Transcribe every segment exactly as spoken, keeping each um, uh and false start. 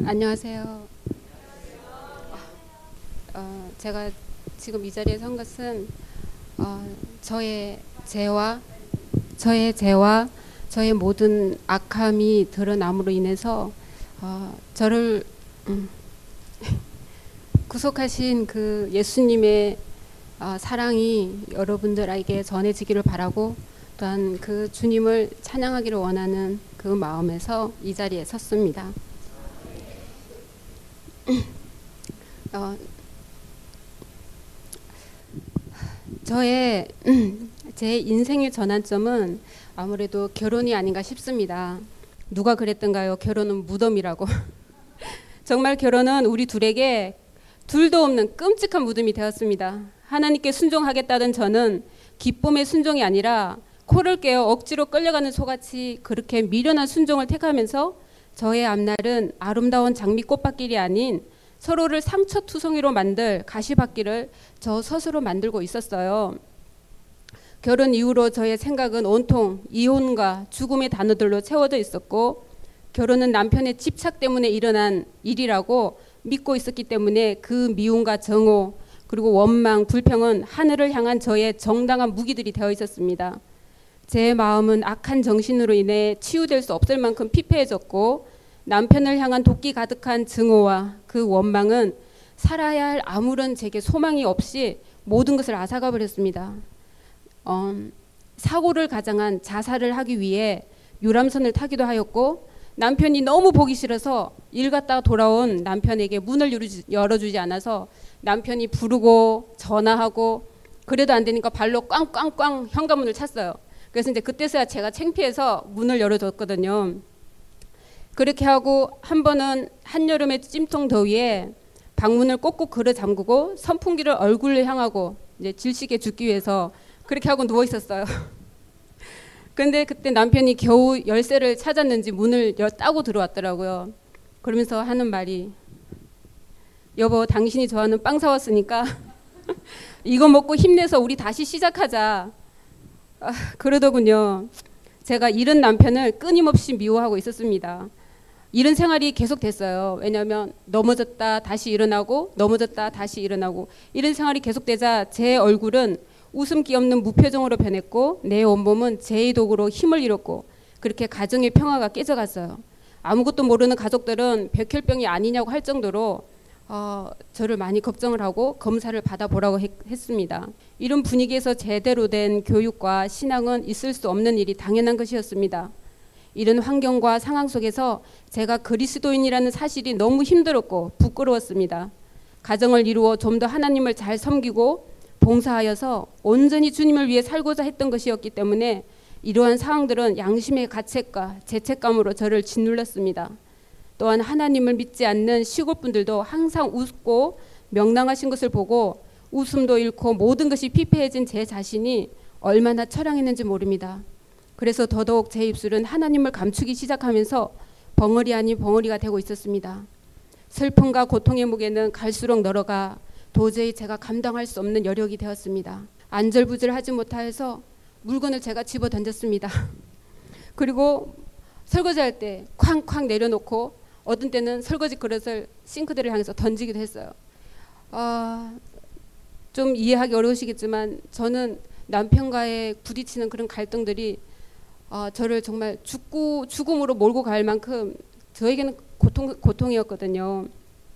안녕하세요. 어, 제가 지금 이 자리에 선 것은 어, 저의 죄와 저의 죄와 저의 모든 악함이 드러남으로 인해서 어, 저를 음, 구속하신 그 예수님의 어, 사랑이 여러분들에게 전해지기를 바라고, 또한 그 주님을 찬양하기를 원하는 그 마음에서 이 자리에 섰습니다. 어, 저의 제 인생의 전환점은 아무래도 결혼이 아닌가 싶습니다. 누가 그랬던가요? 결혼은 무덤이라고. 정말 결혼은 우리 둘에게 둘도 없는 끔찍한 무덤이 되었습니다. 하나님께 순종하겠다던 저는 기쁨의 순종이 아니라 코를 깨어 억지로 끌려가는 소같이 그렇게 미련한 순종을 택하면서 저의 앞날은 아름다운 장미 꽃밭길이 아닌 서로를 상처투성이로 만들 가시밭길을 저 스스로 만들고 있었어요. 결혼 이후로 저의 생각은 온통 이혼과 죽음의 단어들로 채워져 있었고, 결혼은 남편의 집착 때문에 일어난 일이라고 믿고 있었기 때문에 그 미움과 정오 그리고 원망, 불평은 하늘을 향한 저의 정당한 무기들이 되어 있었습니다. 제 마음은 악한 정신으로 인해 치유될 수 없을 만큼 피폐해졌고, 남편을 향한 도끼 가득한 증오와 그 원망은 살아야 할 아무런 제게 소망이 없이 모든 것을 앗아가 버렸습니다. 어, 사고를 가장한 자살을 하기 위해 유람선을 타기도 하였고, 남편이 너무 보기 싫어서 일 갔다 돌아온 남편에게 문을 열어주지 않아서 남편이 부르고 전화하고 그래도 안 되니까 발로 꽝꽝꽝 현관문을 찼어요. 그래서 이제 그때서야 제가 창피해서 문을 열어줬거든요. 그렇게 하고 한 번은 한여름의 찜통 더위에 방문을 꼭꼭 걸어 잠그고 선풍기를 얼굴을 향하고 이제 질식에 죽기 위해서 그렇게 하고 누워 있었어요. 근데 그때 남편이 겨우 열쇠를 찾았는지 문을 따고 들어왔더라고요. 그러면서 하는 말이, 여보, 당신이 좋아하는 빵 사왔으니까 이거 먹고 힘내서 우리 다시 시작하자. 아, 그러더군요. 제가 잃은 남편을 끊임없이 미워하고 있었습니다. 이런 생활이 계속 됐어요. 왜냐하면 넘어졌다 다시 일어나고 넘어졌다 다시 일어나고 이런 생활이 계속되자 제 얼굴은 웃음기 없는 무표정으로 변했고, 내 온몸은 제의 도구로 힘을 잃었고, 그렇게 가정의 평화가 깨져갔어요. 아무것도 모르는 가족들은 백혈병이 아니냐고 할 정도로 어, 저를 많이 걱정을 하고 검사를 받아보라고 했, 했습니다. 이런 분위기에서 제대로 된 교육과 신앙은 있을 수 없는 일이 당연한 것이었습니다. 이런 환경과 상황 속에서 제가 그리스도인이라는 사실이 너무 힘들었고 부끄러웠습니다. 가정을 이루어 좀 더 하나님을 잘 섬기고 봉사하여서 온전히 주님을 위해 살고자 했던 것이었기 때문에 이러한 상황들은 양심의 가책과 죄책감으로 저를 짓눌렀습니다. 또한 하나님을 믿지 않는 시골분들도 항상 웃고 명랑하신 것을 보고 웃음도 잃고 모든 것이 피폐해진 제 자신이 얼마나 처량했는지 모릅니다. 그래서 더더욱 제 입술은 하나님을 감추기 시작하면서 벙어리 아닌 벙어리가 되고 있었습니다. 슬픔과 고통의 무게는 갈수록 늘어가 도저히 제가 감당할 수 없는 여력이 되었습니다. 안절부절하지 못하여서 물건을 제가 집어 던졌습니다. 그리고 설거지할 때 쾅쾅 내려놓고 어떤 때는 설거지 그릇을 싱크대를 향해서 던지기도 했어요. 어, 좀 이해하기 어려우시겠지만 저는 남편과의 부딪히는 그런 갈등들이 어, 저를 정말 죽고, 죽음으로 몰고 갈 만큼 저에게는 고통, 고통이었거든요.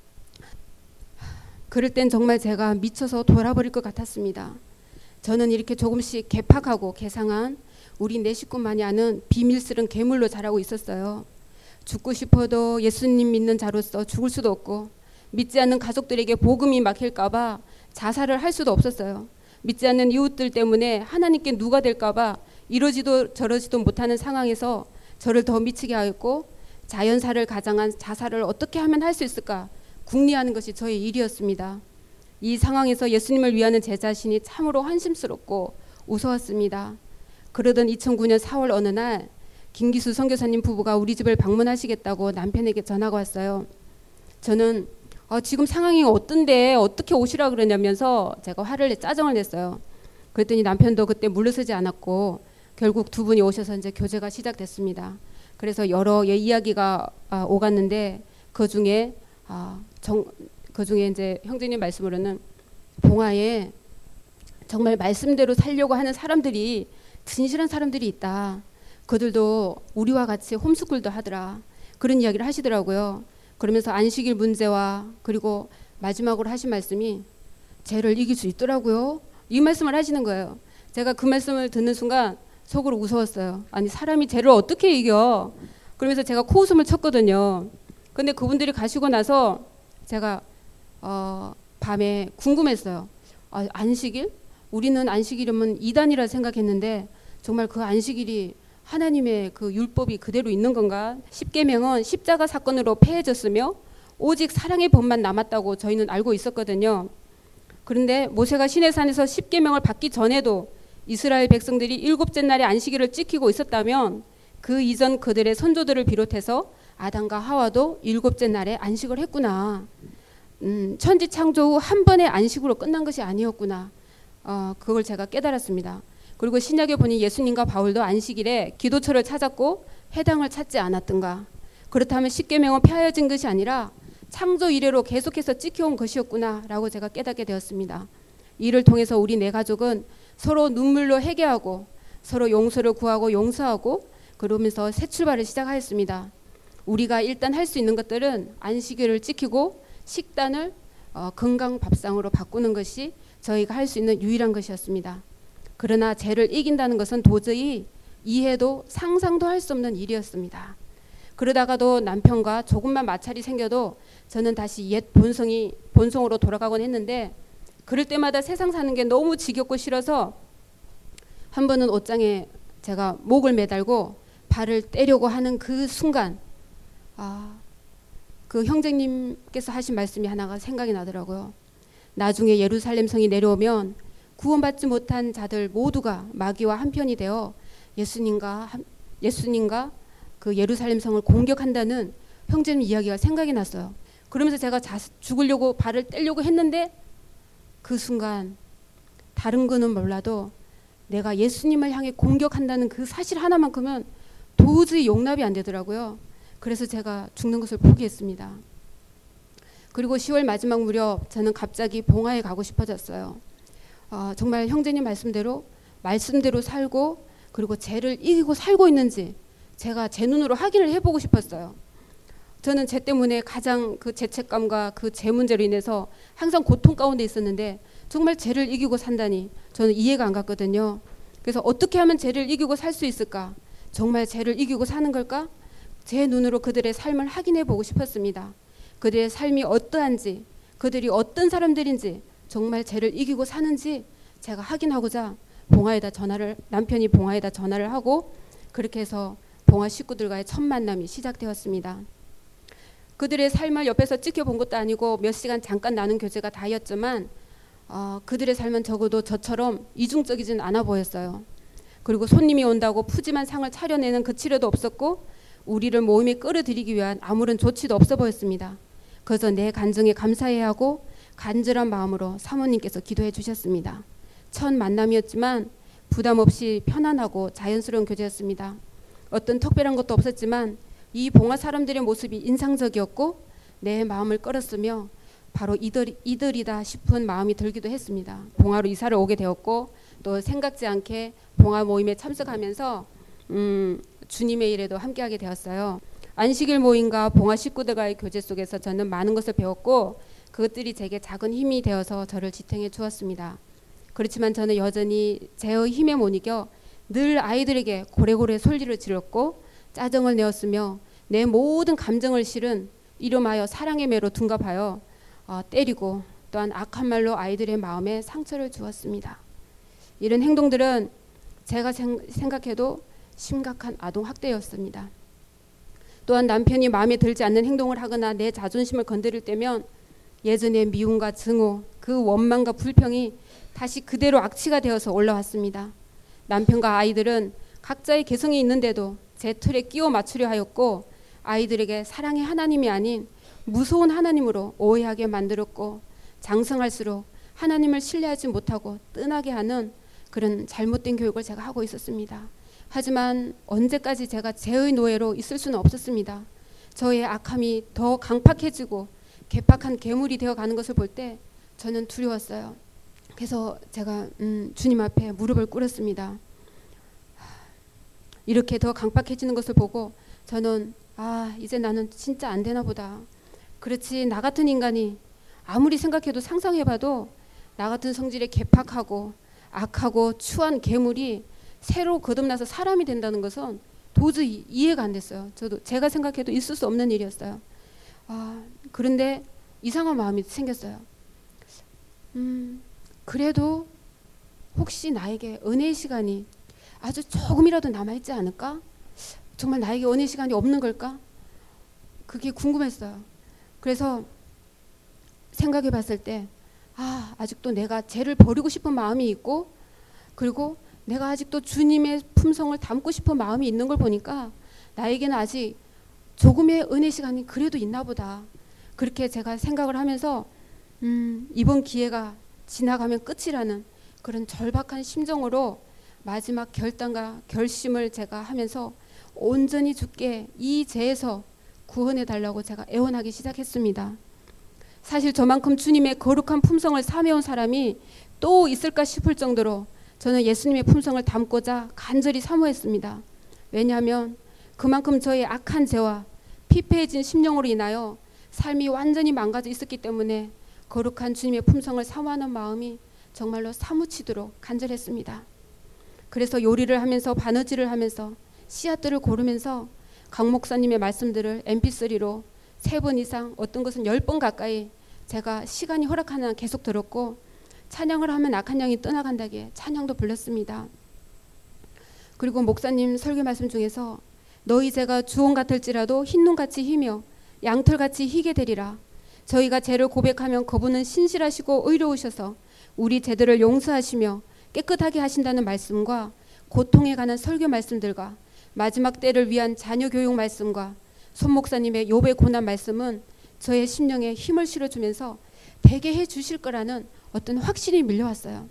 그럴 땐 정말 제가 미쳐서 돌아버릴 것 같았습니다. 저는 이렇게 조금씩 개팍하고 개상한 우리 네 식구만이 아는 비밀스런 괴물로 자라고 있었어요. 죽고 싶어도 예수님 믿는 자로서 죽을 수도 없고, 믿지 않는 가족들에게 복음이 막힐까봐 자살을 할 수도 없었어요. 믿지 않는 이웃들 때문에 하나님께 누가 될까봐 이러지도 저러지도 못하는 상황에서 저를 더 미치게 하였고, 자연사를 가장한 자살을 어떻게 하면 할 수 있을까 궁리하는 것이 저의 일이었습니다. 이 상황에서 예수님을 위하는 제 자신이 참으로 한심스럽고 우스웠습니다. 그러던 이천구 년 사월 어느 날 김기수 선교사님 부부가 우리 집을 방문하시겠다고 남편에게 전화가 왔어요. 저는 어, 지금 상황이 어떤데 어떻게 오시라 그러냐면서 제가 화를 내 짜증을 냈어요. 그랬더니 남편도 그때 물러서지 않았고 결국 두 분이 오셔서 이제 교제가 시작됐습니다. 그래서 여러 예, 이야기가 아, 오갔는데 그 중에 아, 정, 그 중에 이제 형제님 말씀으로는 봉화에 정말 말씀대로 살려고 하는 사람들이 진실한 사람들이 있다. 그들도 우리와 같이 홈스쿨도 하더라. 그런 이야기를 하시더라고요. 그러면서 안식일 문제와 그리고 마지막으로 하신 말씀이 죄를 이길 수 있더라고요. 이 말씀을 하시는 거예요. 제가 그 말씀을 듣는 순간 속으로 무서웠어요. 아니 사람이 죄를 어떻게 이겨? 그러면서 제가 코웃음을 쳤거든요. 근데 그분들이 가시고 나서 제가 어, 밤에 궁금했어요. 아, 안식일? 우리는 안식일이면 이단이라 생각했는데 정말 그 안식일이 하나님의 그 율법이 그대로 있는 건가? 십계명은 십자가 사건으로 폐해졌으며 오직 사랑의 법만 남았다고 저희는 알고 있었거든요. 그런데 모세가 시내산에서 십계명을 받기 전에도 이스라엘 백성들이 일곱째 날에 안식일을 지키고 있었다면 그 이전 그들의 선조들을 비롯해서 아담과 하와도 일곱째 날에 안식을 했구나. 음, 천지 창조 후 한 번의 안식으로 끝난 것이 아니었구나. 어, 그걸 제가 깨달았습니다. 그리고 신약에 보니 예수님과 바울도 안식일에 기도처를 찾았고 회당을 찾지 않았던가. 그렇다면 십계명은 폐하여진 것이 아니라 창조 이래로 계속해서 지켜온 것이었구나 라고 제가 깨닫게 되었습니다. 이를 통해서 우리 네 가족은 서로 눈물로 회개하고 서로 용서를 구하고 용서하고 그러면서 새 출발을 시작하였습니다. 우리가 일단 할 수 있는 것들은 안식일을 지키고 식단을 어, 건강 밥상으로 바꾸는 것이 저희가 할 수 있는 유일한 것이었습니다. 그러나 죄를 이긴다는 것은 도저히 이해도 상상도 할 수 없는 일이었습니다. 그러다가도 남편과 조금만 마찰이 생겨도 저는 다시 옛 본성이 본성으로 돌아가곤 했는데 그럴 때마다 세상 사는 게 너무 지겹고 싫어서 한 번은 옷장에 제가 목을 매달고 발을 떼려고 하는 그 순간 아, 그 형제님께서 하신 말씀이 하나가 생각이 나더라고요. 나중에 예루살렘 성이 내려오면 구원받지 못한 자들 모두가 마귀와 한편이 되어 예수님과 예수님과 그 예루살렘 성을 공격한다는 형제님 이야기가 생각이 났어요. 그러면서 제가 자, 죽으려고 발을 떼려고 했는데 그 순간 다른 거는 몰라도 내가 예수님을 향해 공격한다는 그 사실 하나만큼은 도저히 용납이 안 되더라고요. 그래서 제가 죽는 것을 포기했습니다. 그리고 시월 마지막 무렵 저는 갑자기 봉화에 가고 싶어졌어요. 어, 정말 형제님 말씀대로 말씀대로 살고 그리고 죄를 이기고 살고 있는지 제가 제 눈으로 확인을 해보고 싶었어요. 저는 죄 때문에 가장 그 죄책감과 그 죄 문제로 인해서 항상 고통 가운데 있었는데 정말 죄를 이기고 산다니 저는 이해가 안 갔거든요. 그래서 어떻게 하면 죄를 이기고 살 수 있을까? 정말 죄를 이기고 사는 걸까? 제 눈으로 그들의 삶을 확인해 보고 싶었습니다. 그들의 삶이 어떠한지, 그들이 어떤 사람들인지, 정말 죄를 이기고 사는지 제가 확인하고자 봉화에다 전화를 남편이 봉화에다 전화를 하고 그렇게 해서 봉화 식구들과의 첫 만남이 시작되었습니다. 그들의 삶을 옆에서 지켜본 것도 아니고 몇 시간 잠깐 나눈 교제가 다였지만 어, 그들의 삶은 적어도 저처럼 이중적이진 않아 보였어요. 그리고 손님이 온다고 푸짐한 상을 차려내는 그 치료도 없었고 우리를 모임에 끌어들이기 위한 아무런 조치도 없어 보였습니다. 그래서 내 간증에 감사해야 하고 간절한 마음으로 사모님께서 기도해 주셨습니다. 첫 만남이었지만 부담 없이 편안하고 자연스러운 교제였습니다. 어떤 특별한 것도 없었지만 이 봉화 사람들의 모습이 인상적이었고 내 마음을 끌었으며 바로 이들, 이들이다 싶은 마음이 들기도 했습니다. 봉화로 이사를 오게 되었고 또 생각지 않게 봉화 모임에 참석하면서 음, 주님의 일에도 함께하게 되었어요. 안식일 모임과 봉화 식구들과의 교제 속에서 저는 많은 것을 배웠고 그것들이 제게 작은 힘이 되어서 저를 지탱해 주었습니다. 그렇지만 저는 여전히 제의 힘에 못 이겨 늘 아이들에게 고래고래 솔리를 질렀고 짜증을 내었으며 내 모든 감정을 실은 이름하여 사랑의 매로 둔갑하여 어, 때리고 또한 악한 말로 아이들의 마음에 상처를 주었습니다. 이런 행동들은 제가 생, 생각해도 심각한 아동학대였습니다. 또한 남편이 마음에 들지 않는 행동을 하거나 내 자존심을 건드릴 때면 예전의 미움과 증오, 그 원망과 불평이 다시 그대로 악취가 되어서 올라왔습니다. 남편과 아이들은 각자의 개성이 있는데도 제 틀에 끼워 맞추려 하였고 아이들에게 사랑의 하나님이 아닌 무서운 하나님으로 오해하게 만들었고 장성할수록 하나님을 신뢰하지 못하고 떠나게 하는 그런 잘못된 교육을 제가 하고 있었습니다. 하지만 언제까지 제가 죄의 노예로 있을 수는 없었습니다. 저의 악함이 더 강팍해지고 괴팍한 괴물이 되어가는 것을 볼 때 저는 두려웠어요. 그래서 제가 음, 주님 앞에 무릎을 꿇었습니다. 이렇게 더 강팍해지는 것을 보고 저는 아 이제 나는 진짜 안 되나 보다. 그렇지 나 같은 인간이 아무리 생각해도 상상해봐도 나 같은 성질의 괴팍하고 악하고 추한 괴물이 새로 거듭나서 사람이 된다는 것은 도저히 이해가 안 됐어요. 저도 제가 생각해도 있을 수 없는 일이었어요. 아, 그런데 이상한 마음이 생겼어요. 음, 그래도 혹시 나에게 은혜의 시간이 아주 조금이라도 남아있지 않을까? 정말 나에게 은혜의 시간이 없는 걸까? 그게 궁금했어요. 그래서 생각해 봤을 때 아, 아직도 내가 죄를 버리고 싶은 마음이 있고 그리고 내가 아직도 주님의 품성을 담고 싶은 마음이 있는 걸 보니까 나에게는 아직 조금의 은혜 시간이 그래도 있나 보다. 그렇게 제가 생각을 하면서 음, 이번 기회가 지나가면 끝이라는 그런 절박한 심정으로 마지막 결단과 결심을 제가 하면서 온전히 주께 이 죄에서 구원해 달라고 제가 애원하기 시작했습니다. 사실 저만큼 주님의 거룩한 품성을 사매온 사람이 또 있을까 싶을 정도로 저는 예수님의 품성을 담고자 간절히 사모했습니다. 왜냐하면 그만큼 저의 악한 죄와 피폐해진 심령으로 인하여 삶이 완전히 망가져 있었기 때문에 거룩한 주님의 품성을 사모하는 마음이 정말로 사무치도록 간절했습니다. 그래서 요리를 하면서 바느질을 하면서 씨앗들을 고르면서 강 목사님의 말씀들을 엠피쓰리로 세 번 이상 어떤 것은 열 번 가까이 제가 시간이 허락하는 한 계속 들었고 찬양을 하면 악한 영이 떠나간다기에 찬양도 불렀습니다. 그리고 목사님 설교 말씀 중에서 너희 죄가 주홍 같을지라도 흰눈같이 희며 양털같이 희게 되리라. 저희가 죄를 고백하면 그분은 신실하시고 의로우셔서 우리 죄들을 용서하시며 깨끗하게 하신다는 말씀과 고통에 관한 설교 말씀들과 마지막 때를 위한 자녀 교육 말씀과 손 목사님의 욥의 고난 말씀은 저의 심령에 힘을 실어주면서 되게 해주실 거라는 어떤 확신이 밀려왔어요.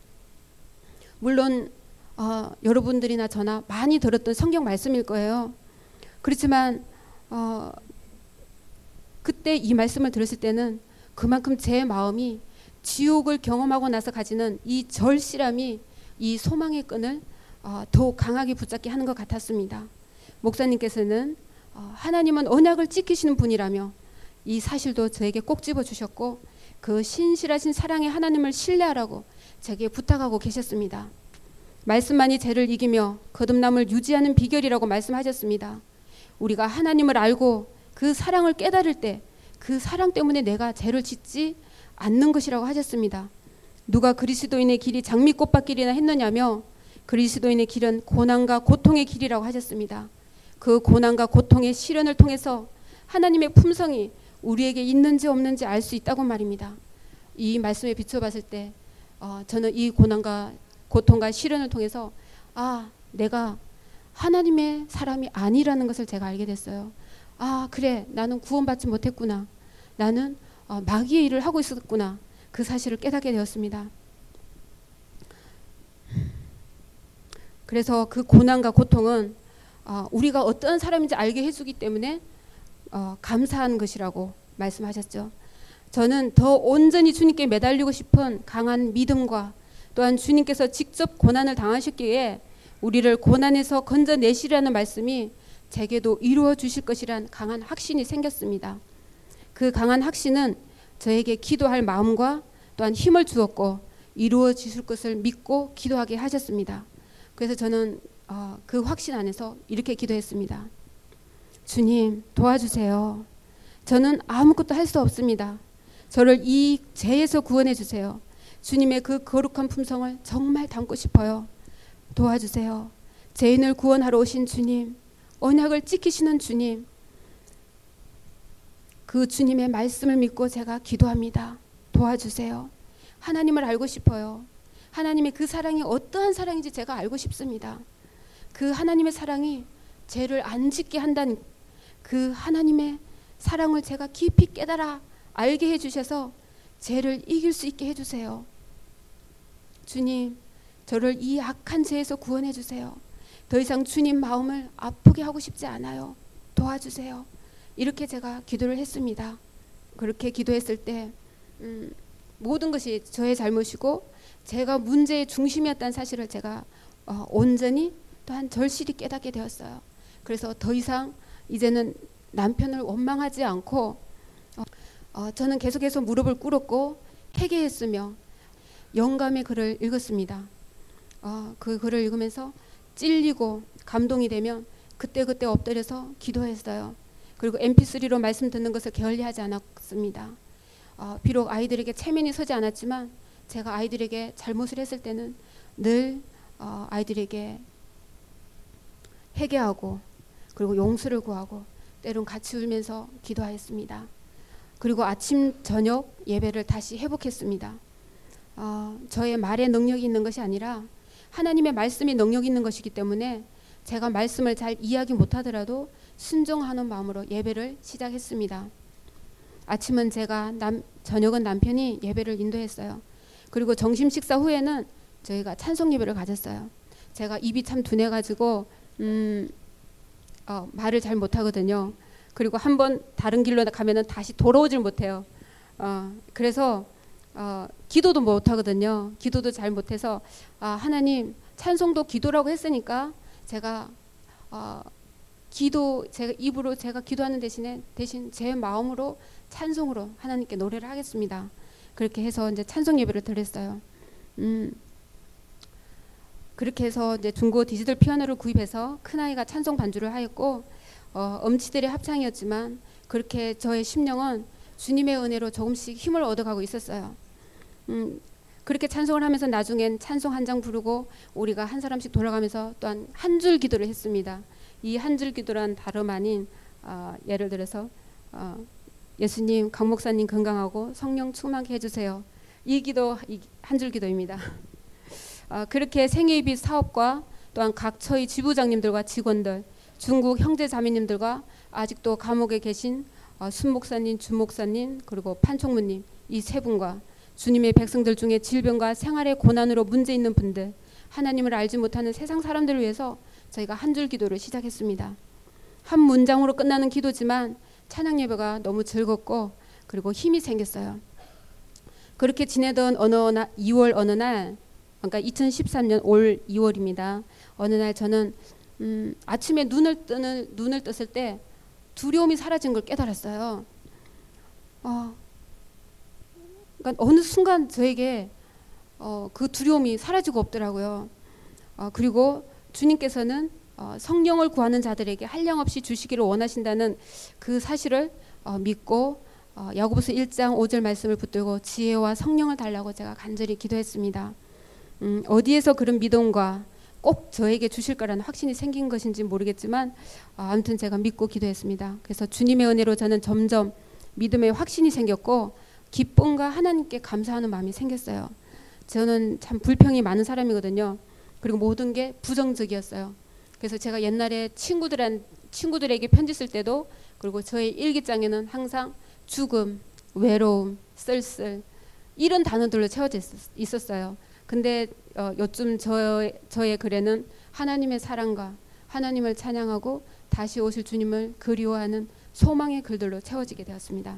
물론 어, 여러분들이나 저나 많이 들었던 성경 말씀일 거예요. 그렇지만 어, 그때 이 말씀을 들었을 때는 그만큼 제 마음이 지옥을 경험하고 나서 가지는 이 절실함이 이 소망의 끈을 어, 더욱 강하게 붙잡게 하는 것 같았습니다. 목사님께서는 어, 하나님은 언약을 지키시는 분이라며 이 사실도 저에게 꼭 집어주셨고 그 신실하신 사랑의 하나님을 신뢰하라고 제게 부탁하고 계셨습니다. 말씀만이 죄를 이기며 거듭남을 유지하는 비결이라고 말씀하셨습니다. 우리가 하나님을 알고 그 사랑을 깨달을 때 그 사랑 때문에 내가 죄를 짓지 않는 것이라고 하셨습니다. 누가 그리스도인의 길이 장미꽃밭길이나 했느냐며 그리스도인의 길은 고난과 고통의 길이라고 하셨습니다. 그 고난과 고통의 시련을 통해서 하나님의 품성이 우리에게 있는지 없는지 알 수 있다고 말입니다. 이 말씀에 비춰봤을 때 어, 저는 이 고난과 고통과 시련을 통해서 아 내가 하나님의 사람이 아니라는 것을 제가 알게 됐어요. 아 그래 나는 구원받지 못했구나. 나는 어, 마귀의 일을 하고 있었구나. 그 사실을 깨닫게 되었습니다. 그래서 그 고난과 고통은 어, 우리가 어떤 사람인지 알게 해주기 때문에 어, 감사한 것이라고 말씀하셨죠. 저는 더 온전히 주님께 매달리고 싶은 강한 믿음과 또한 주님께서 직접 고난을 당하셨기에 우리를 고난에서 건져내시라는 말씀이 제게도 이루어 주실 것이란 강한 확신이 생겼습니다. 그 강한 확신은 저에게 기도할 마음과 또한 힘을 주었고 이루어 주실 것을 믿고 기도하게 하셨습니다. 그래서 저는 어, 그 확신 안에서 이렇게 기도했습니다. 주님 도와주세요. 저는 아무것도 할 수 없습니다. 저를 이 죄에서 구원해 주세요. 주님의 그 거룩한 품성을 정말 담고 싶어요. 도와주세요. 죄인을 구원하러 오신 주님, 언약을 지키시는 주님, 그 주님의 말씀을 믿고 제가 기도합니다. 도와주세요. 하나님을 알고 싶어요. 하나님의 그 사랑이 어떠한 사랑인지 제가 알고 싶습니다. 그 하나님의 사랑이 죄를 안 짓게 한다는 그 하나님의 사랑을 제가 깊이 깨달아 알게 해주셔서 죄를 이길 수 있게 해주세요. 주님, 저를 이 악한 죄에서 구원해 주세요. 더 이상 주님 마음을 아프게 하고 싶지 않아요. 도와주세요. 이렇게 제가 기도를 했습니다. 그렇게 기도했을 때 음, 모든 것이 저의 잘못이고 제가 문제의 중심이었다는 사실을 제가 어, 온전히 또한 절실히 깨닫게 되었어요. 그래서 더 이상 이제는 남편을 원망하지 않고 어, 어, 저는 계속해서 무릎을 꿇었고 회개했으며 영감의 글을 읽었습니다. 어, 그 글을 읽으면서 찔리고 감동이 되면 그때그때 엎드려서 기도했어요. 그리고 엠피쓰리로 말씀 듣는 것을 게을리하지 않았습니다. 어, 비록 아이들에게 체면이 서지 않았지만 제가 아이들에게 잘못을 했을 때는 늘 어, 아이들에게 회개하고 그리고 용서를 구하고 때론 같이 울면서 기도하였습니다. 그리고 아침 저녁 예배를 다시 회복했습니다. 어, 저의 말에 능력이 있는 것이 아니라 하나님의 말씀이 능력이 있는 것이기 때문에 제가 말씀을 잘 이해하기 못하더라도 순종하는 마음으로 예배를 시작했습니다. 아침은 제가 남, 저녁은 남편이 예배를 인도했어요. 그리고 점심 식사 후에는 저희가 찬송 예배를 가졌어요. 제가 입이 참 둔해가지고 음, 어, 말을 잘 못하거든요. 그리고 한번 다른 길로 가면은 다시 돌아오질 못해요. 어, 그래서 어, 기도도 못하거든요. 기도도 잘 못해서 아, 하나님 찬송도 기도라고 했으니까 제가 어, 기도 제가 입으로 제가 기도하는 대신에 대신 제 마음으로 찬송으로 하나님께 노래를 하겠습니다. 그렇게 해서 이제 찬송 예배를 드렸어요. 음, 그렇게 해서 이제 중고 디지털 피아노를 구입해서 큰 아이가 찬송 반주를 하였고 어, 엄치들의 합창이었지만 그렇게 저의 심령은 주님의 은혜로 조금씩 힘을 얻어가고 있었어요. 음, 그렇게 찬송을 하면서 나중엔 찬송 한 장 부르고 우리가 한 사람씩 돌아가면서 또한 한 줄 기도를 했습니다. 이 한 줄 기도란 다름 아닌 어, 예를 들어서 어, 예수님 강 목사님 건강하고 성령 충만케 해주세요. 이 기도 한 줄 기도입니다. 어, 그렇게 생애입이 사업과 또한 각 처의 지부장님들과 직원들 중국 형제 자매님들과 아직도 감옥에 계신 어, 순 목사님, 주 목사님 그리고 판총무님 이 세 분과 주님의 백성들 중에 질병과 생활의 고난으로 문제 있는 분들 하나님을 알지 못하는 세상 사람들을 위해서 저희가 한 줄 기도를 시작했습니다. 한 문장으로 끝나는 기도지만 찬양 예배가 너무 즐겁고 그리고 힘이 생겼어요. 그렇게 지내던 어느 날 이월 어느 날 그러니까 이천십삼 년 올 이월입니다. 어느 날 저는 음, 아침에 눈을 뜨는 눈을 떴을 때 두려움이 사라진 걸 깨달았어요. 어, 그러니까 어느 순간 저에게 어, 그 두려움이 사라지고 없더라고요. 어, 그리고 주님께서는 어, 성령을 구하는 자들에게 한량없이 주시기를 원하신다는 그 사실을 어, 믿고 어, 야고보서 일 장 오 절 말씀을 붙들고 지혜와 성령을 달라고 제가 간절히 기도했습니다. 음, 어디에서 그런 믿음과 꼭 저에게 주실 거라는 확신이 생긴 것인지 모르겠지만 어, 아무튼 제가 믿고 기도했습니다. 그래서 주님의 은혜로 저는 점점 믿음의 확신이 생겼고 기쁨과 하나님께 감사하는 마음이 생겼어요. 저는 참 불평이 많은 사람이거든요. 그리고 모든 게 부정적이었어요. 그래서 제가 옛날에 친구들한, 친구들에게 편지 쓸 때도 그리고 저의 일기장에는 항상 죽음, 외로움, 쓸쓸 이런 단어들로 채워져 있었어요. 근데 어, 요즘 저, 저의 글에는 하나님의 사랑과 하나님을 찬양하고 다시 오실 주님을 그리워하는 소망의 글들로 채워지게 되었습니다.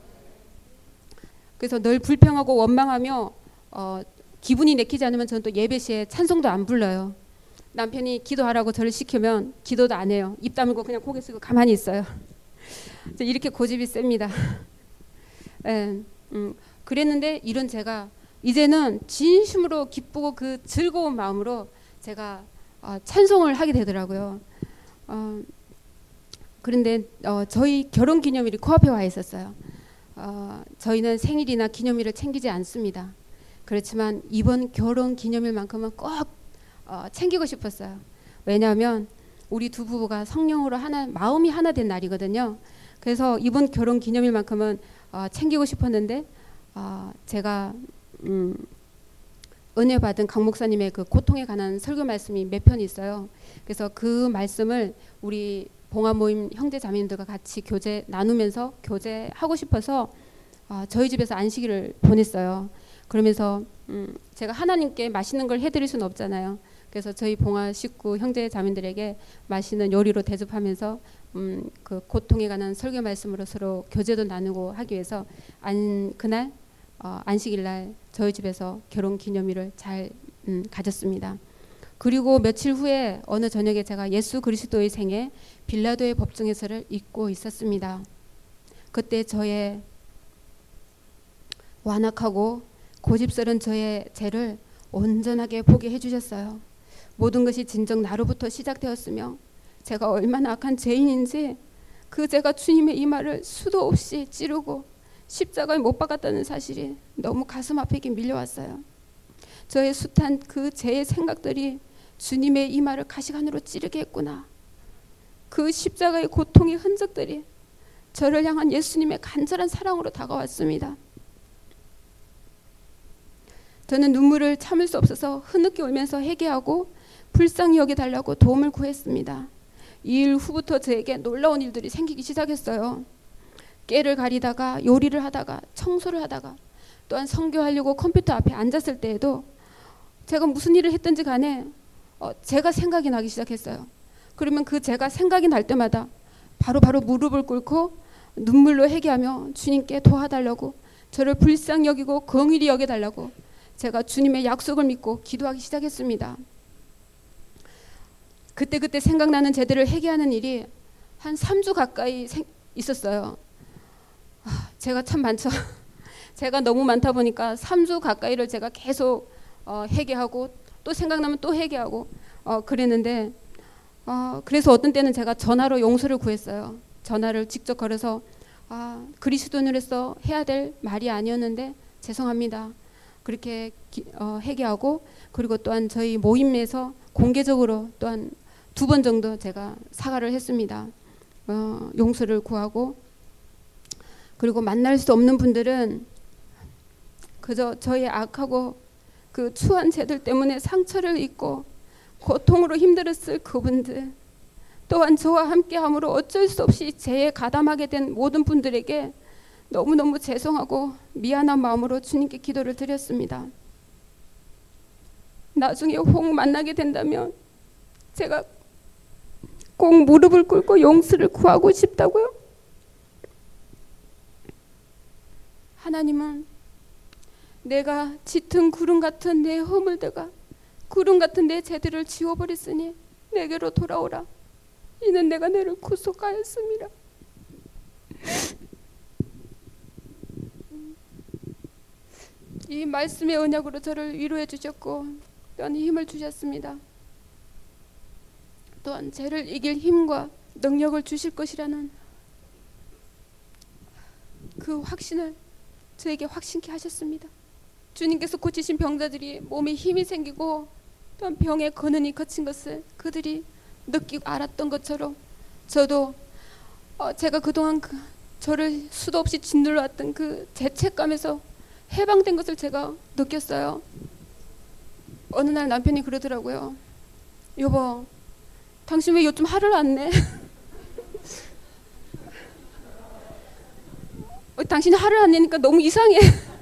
그래서 늘 불평하고 원망하며 어, 기분이 내키지 않으면 저는 또 예배 시에 찬송도 안 불러요. 남편이 기도하라고 저를 시키면 기도도 안 해요. 입 다물고 그냥 고개 숙이고 가만히 있어요. 이렇게 고집이 셉니다. 네, 음, 그랬는데 이런 제가 이제는 진심으로 기쁘고 그 즐거운 마음으로 제가 어, 찬송을 하게 되더라고요. 어, 그런데 어, 저희 결혼기념일이 코앞에 와 있었어요. 어, 저희는 생일이나 기념일을 챙기지 않습니다. 그렇지만 이번 결혼기념일만큼은 꼭 어, 챙기고 싶었어요. 왜냐하면 우리 두 부부가 성령으로 하나, 마음이 하나 된 날이거든요. 그래서 이번 결혼기념일만큼은 어, 챙기고 싶었는데 어, 제가 음, 은혜 받은 강 목사님의 그 고통에 관한 설교 말씀이 몇 편 있어요. 그래서 그 말씀을 우리 봉화 모임 형제 자매님들과 같이 교제 나누면서 교제하고 싶어서 어, 저희 집에서 안식일을 보냈어요. 그러면서 음, 제가 하나님께 맛있는 걸 해드릴 수는 없잖아요. 그래서 저희 봉화 식구 형제 자매들에게 맛있는 요리로 대접하면서 음, 그 고통에 관한 설교 말씀으로 서로 교제도 나누고 하기 위해서 안 그날 어, 안식일날 저희 집에서 결혼 기념일을 잘 음, 가졌습니다. 그리고 며칠 후에 어느 저녁에 제가 예수 그리스도의 생애 빌라도의 법정에서를 읽고 있었습니다. 그때 저의 완악하고 고집스러운 저의 죄를 온전하게 보게 해주셨어요. 모든 것이 진정 나로부터 시작되었으며 제가 얼마나 악한 죄인인지 그 죄가 주님의 이마를 수도 없이 찌르고 십자가에 못 박았다는 사실이 너무 가슴 아프게 밀려왔어요. 저의 숱한 그 죄의 생각들이 주님의 이마를 가시관으로 찌르게 했구나. 그 십자가의 고통의 흔적들이 저를 향한 예수님의 간절한 사랑으로 다가왔습니다. 저는 눈물을 참을 수 없어서 흐느끼 울면서 회개하고 불쌍히 여겨달라고 도움을 구했습니다. 이 일 후부터 저에게 놀라운 일들이 생기기 시작했어요. 깨를 가리다가 요리를 하다가 청소를 하다가 또한 선교하려고 컴퓨터 앞에 앉았을 때에도 제가 무슨 일을 했든지 간에 어, 제가 생각이 나기 시작했어요. 그러면 그 제가 생각이 날 때마다 바로바로 바로 무릎을 꿇고 눈물로 회개하며 주님께 도와달라고 저를 불쌍히 여기고 긍휼히 여겨달라고 제가 주님의 약속을 믿고 기도하기 시작했습니다. 그때그때 생각나는 제들을 회개하는 일이 한 삼 주 가까이 생, 있었어요. 아, 제가 참 많죠. 제가 너무 많다 보니까 삼 주 가까이를 제가 계속 어, 회개하고 또 생각나면 또 회개하고 어, 그랬는데 어, 그래서 어떤 때는 제가 전화로 용서를 구했어요. 전화를 직접 걸어서 아, 그리스도인으로서 해야 될 말이 아니었는데 죄송합니다. 그렇게 기, 어, 회개하고 그리고 또한 저희 모임에서 공개적으로 또한 두 번 정도 제가 사과를 했습니다. 어, 용서를 구하고 그리고 만날 수 없는 분들은 그저 저의 악하고 그 추한 죄들 때문에 상처를 입고 고통으로 힘들었을 그분들 또한 저와 함께함으로 어쩔 수 없이 죄에 가담하게 된 모든 분들에게 너무너무 죄송하고 미안한 마음으로 주님께 기도를 드렸습니다. 나중에 혹 만나게 된다면 제가 꼭 무릎을 꿇고 용서를 구하고 싶다고요. 하나님은 내가 짙은 구름 같은 내 허물들과 구름 같은 내 죄들을 지워버렸으니 내게로 돌아오라. 이는 내가 너를 구속하였습니다. 이 말씀의 언약으로 저를 위로해 주셨고 또한 힘을 주셨습니다. 또한 죄를 이길 힘과 능력을 주실 것이라는 그 확신을 저에게 확신케 하셨습니다. 주님께서 고치신 병자들이 몸에 힘이 생기고 또한 병의 근원이 거친 것을 그들이 느끼고 알았던 것처럼 저도 어 제가 그동안 그 저를 수도 없이 짓눌러 왔던 그 죄책감에서 해방된 것을 제가 느꼈어요. 어느 날 남편이 그러더라고요. 여보, 당신 왜 요즘 화를 안 내? 어, 당신이 화를 안 내니까 너무 이상해.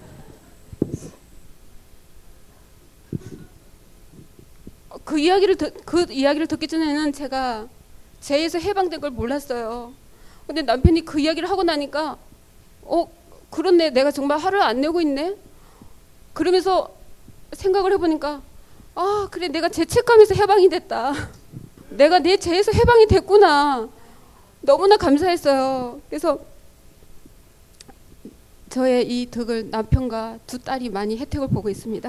그 이야기를 듣, 그 이야기를 듣기 전에는 제가 죄에서 해방된 걸 몰랐어요. 근데 남편이 그 이야기를 하고 나니까 어 그렇네, 내가 정말 화를 안 내고 있네. 그러면서 생각을 해보니까 아 그래, 내가 죄책감에서 해방이 됐다. 내가 내 죄에서 해방이 됐구나. 너무나 감사했어요. 그래서 저의 이 덕을 남편과 두 딸이 많이 혜택을 보고 있습니다.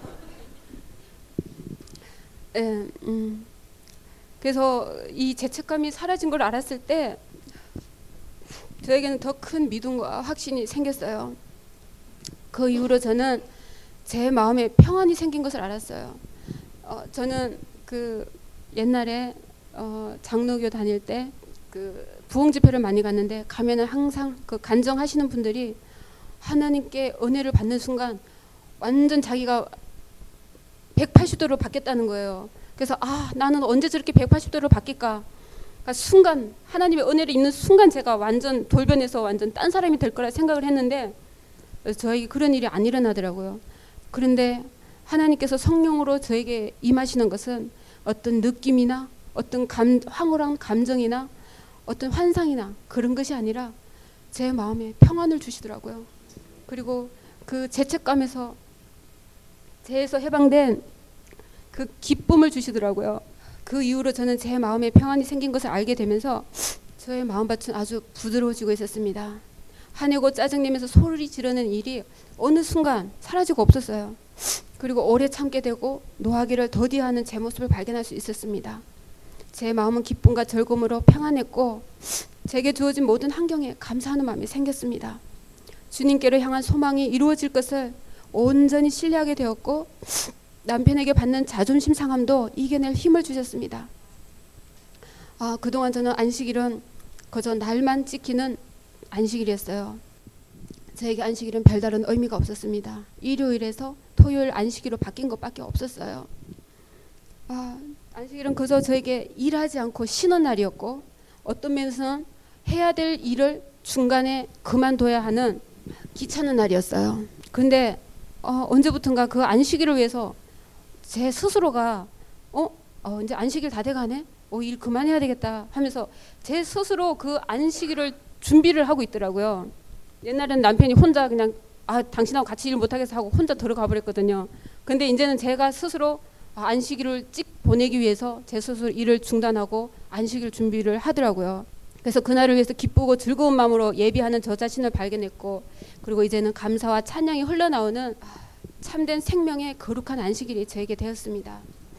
예, 음. 그래서 이 죄책감이 사라진 걸 알았을 때 저에게는 더 큰 믿음과 확신이 생겼어요. 그 이후로 저는 제 마음에 평안이 생긴 것을 알았어요. 어, 저는 그 옛날에 어, 장로교 다닐 때 그 부흥 집회를 많이 갔는데 가면은 항상 그 간증하시는 분들이 하나님께 은혜를 받는 순간 완전 자기가 백팔십 도로 바뀌었다는 거예요. 그래서 아 나는 언제 저렇게 백팔십 도로 바뀔까? 그러니까 순간 하나님의 은혜를 입는 순간 제가 완전 돌변해서 완전 딴 사람이 될 거라 생각을 했는데 저에게 그런 일이 안 일어나더라고요. 그런데 하나님께서 성령으로 저에게 임하시는 것은 어떤 느낌이나 어떤 감, 황홀한 감정이나 어떤 환상이나 그런 것이 아니라 제 마음에 평안을 주시더라고요. 그리고 그 죄책감에서 죄에서 해방된 그 기쁨을 주시더라고요. 그 이후로 저는 제 마음에 평안이 생긴 것을 알게 되면서 저의 마음밭은 아주 부드러워지고 있었습니다. 화내고 짜증내면서 소리 지르는 일이 어느 순간 사라지고 없었어요. 그리고 오래 참게 되고 노하기를 더디하는 제 모습을 발견할 수 있었습니다. 제 마음은 기쁨과 즐거움으로 평안했고 제게 주어진 모든 환경에 감사하는 마음이 생겼습니다. 주님께로 향한 소망이 이루어질 것을 온전히 신뢰하게 되었고 남편에게 받는 자존심 상함도 이겨낼 힘을 주셨습니다. 아, 그동안 저는 안식일은 그저 날만 지키는 안식일이었어요. 저에게 안식일은 별다른 의미가 없었습니다. 일요일에서 토요일 안식일로 바뀐 것밖에 없었어요. 아, 안식일은 그저 저에게 일하지 않고 쉬는 날이었고 어떤 면에서는 해야 될 일을 중간에 그만둬야 하는 귀찮은 날이었어요. 근데 어, 언제부턴가 그 안식일을 위해서 제 스스로가 어, 어 이제 안식일 다 돼가네? 어, 일 그만해야 되겠다 하면서 제 스스로 그 안식일을 준비를 하고 있더라고요. 옛날에는 남편이 혼자 그냥 아 당신하고 같이 일 못하겠어 하고 혼자 들어가 버렸거든요. 근데 이제는 제가 스스로 안식일을 찍 보내기 위해서 제 스스로 일을 중단하고 안식일 준비를 하더라고요. 그래서 그날을 위해서 기쁘고 즐거운 마음으로 예비하는 저 자신을 발견했고 그리고 이제는 감사와 찬양이 흘러나오는 참된 생명의 거룩한 안식일이 저에게 되었습니다.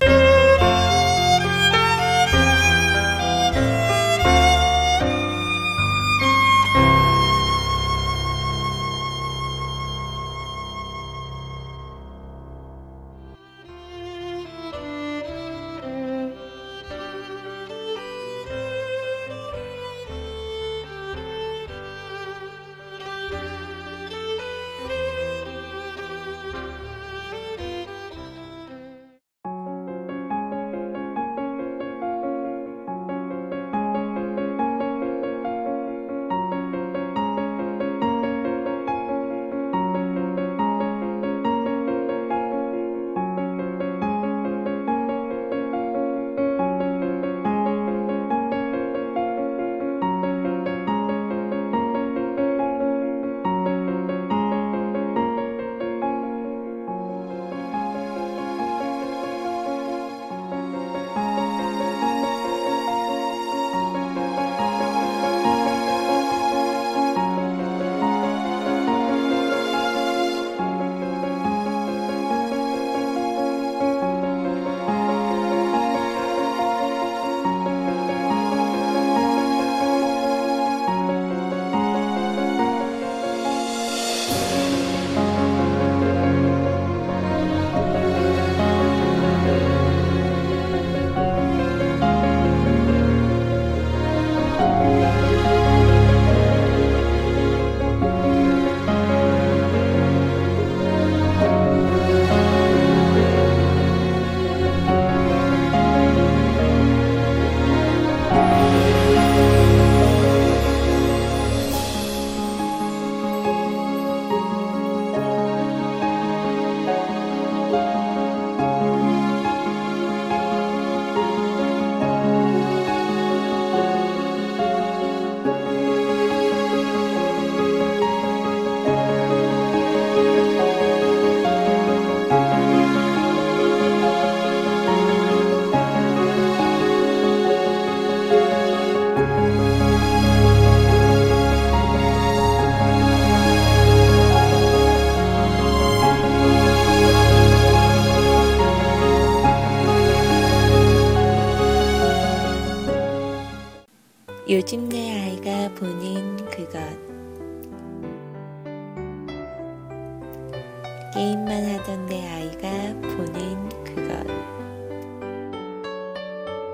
요즘 내 아이가 보는 그것. 게임만 하던 내 아이가 보는 그것.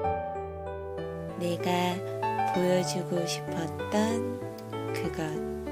내가 보여주고 싶었던 그것.